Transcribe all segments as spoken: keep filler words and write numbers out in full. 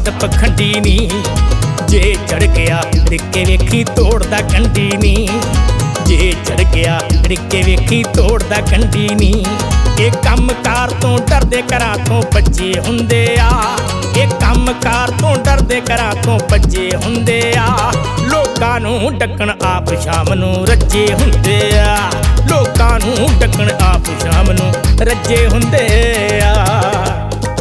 ਘੱਟ ਪਖੰਡੀ ਨੀ। ਜੇ ਚੜ ਗਿਆ ਰਿੱਕੇ ਵੇਖੀ ਤੋੜਦਾ ਕੰਡੀ ਨੀ। ਜੇ ਚੜ ਗਿਆ ਰਿੱਕੇ ਵੇਖੀ ਤੋੜਦਾ ਕੰਡੀ ਨੀ। ਇਹ ਕੰਮ ਕਾਰ ਤੋਂ ਡਰਦੇ ਘਰਾਂ ਤੋਂ ਭੱਜੇ ਹੁੰਦੇ ਆ। ਇਹ ਕੰਮ ਕਾਰ ਤੋਂ ਡਰਦੇ ਘਰਾਂ ਤੋਂ ਭੱਜੇ ਹੁੰਦੇ ਆ। ਲੋਕਾਂ ਨੂੰ ਡੱਕਣ ਆਪ ਸ਼ਾਮ ਨੂੰ ਰੱਜੇ ਹੁੰਦੇ ਆ। ਲੋਕਾਂ ਨੂੰ ਡੱਕਣ ਆਪ ਸ਼ਾਮ ਨੂੰ ਰੱਜੇ ਹੁੰਦੇ ਆ।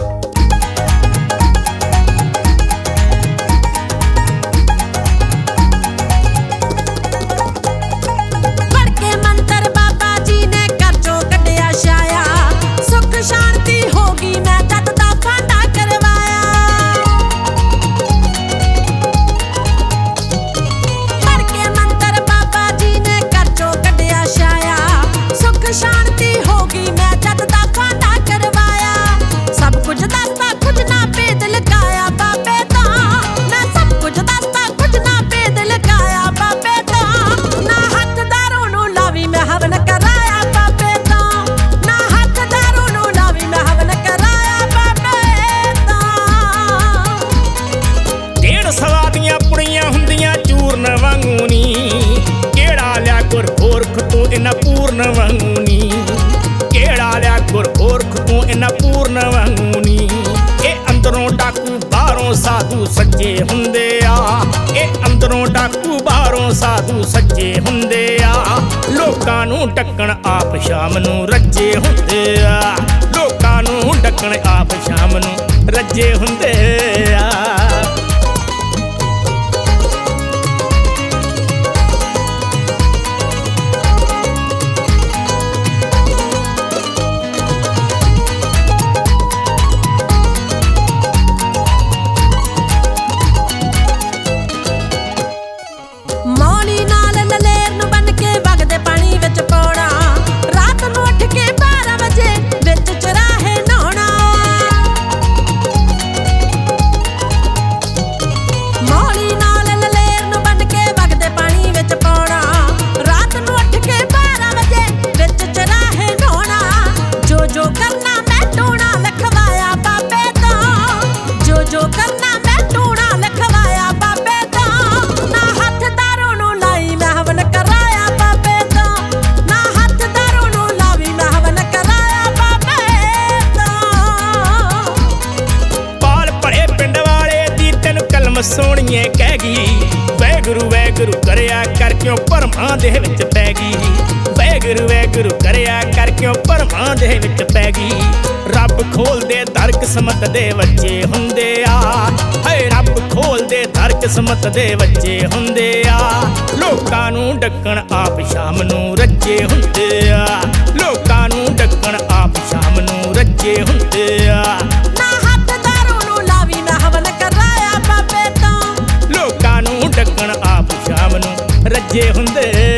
ਸਵਾਦੀਆਂ ਪੁੜੀਆਂ ਹੁੰਦੀਆਂ ਚੂਰਨ ਵਾਂਗੂ ਨੀ। ਕਿਹੜਾ ਲਿਆ ਗੁਰਪੁਰਖ ਤੂੰ ਇਹਨਾਂ ਪੂਰਨ ਵਾਂਗੂ ਨੀ। ਕਿਹੜਾ ਲਿਆ ਗੁਰਪੁਰਖ ਤੂੰ ਇਹਨਾਂ ਪੂਰਨ ਵਾਂਗੂ ਨੀ। ਇਹ ਅੰਦਰੋਂ ਡਾਕੂ ਬਾਹਰੋਂ ਸਾਧੂ ਸੱਚੇ ਹੁੰਦੇ ਆ। ਇਹ ਅੰਦਰੋਂ ਡਾਕੂ ਬਾਹਰੋਂ ਸਾਧੂ ਸੱਚੇ ਹੁੰਦੇ ਆ। ਲੋਕਾਂ ਨੂੰ ਡੱਕਣ ਆਪ ਸ਼ਾਮ ਨੂੰ ਰੱਜੇ ਹੁੰਦੇ ਆ। ਲੋਕਾਂ ਨੂੰ ਡੱਕਣ ਆਪ ਸ਼ਾਮ ਨੂੰ ਰੱਜੇ ਹੁੰਦੇ ਆ। ਸੋਹਣੀਏ ਕਹਿ ਗਈ ਵੈਗੁਰੂ ਵੈਗੁਰੂ ਕਰਿਆ ਕਰ ਕਿਉਂ ਭਰਮਾਂ ਦੇ ਵਿੱਚ ਪੈ ਗਈ। ਵੈਗੁਰੂ ਵੈਗੁਰੂ ਕਰਿਆ ਕਰ ਕਿਉਂ ਭਰਮਾਂ ਦੇ ਵਿੱਚ ਪੈ ਗਈ। ਰੱਬ ਖੋਲਦੇ ਦਰ ਕਿਸਮਤ ਦੇ ਬੱਚੇ ਹੁੰਦੇ ਆ। ਹਾਏ ਰੱਬ ਖੋਲਦੇ ਦਰ ਕਿਸਮਤ ਦੇ ਬੱਚੇ ਹੁੰਦੇ ਆ। ਲੋਕਾਂ ਨੂੰ ਡੱਕਣ ਆਪ ਸ਼ਾਮ ਨੂੰ ਰੱਜੇ ਹੁੰਦੇ ਆ। ਲੋਕਾਂ ਨੂੰ ਡੱਕਣ ਆਪ ਸ਼ਾਮ ਨੂੰ ਰੱਜੇ ਹੁੰਦੇ ਆ। ਲੋਕਾਂ ਨੂੰ ਡੱਕਣ ਆਪ ਸ਼ਾਮ ਨੂੰ ਰੱਜੇ ਹੁੰਦੇ